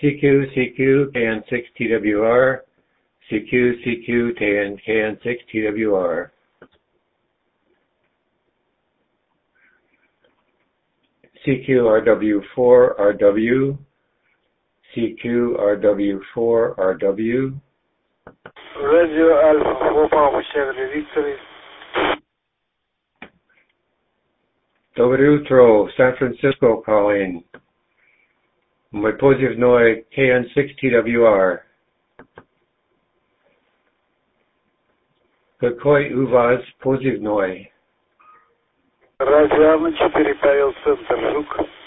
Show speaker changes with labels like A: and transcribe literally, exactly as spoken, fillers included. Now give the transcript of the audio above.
A: C Q, C Q, K N six T W R, C Q, C Q, K N, K N six T W R. C Q R W four R W, C Q R W four R W.
B: Radio Alpha four Papa Chevrolet Victory.
A: Dobry Utro, San Francisco calling. Mój pozyw Noi, K N six T W R. Какой у вас позывной?
B: Radio Alpha четыре Павел Центр, Жук.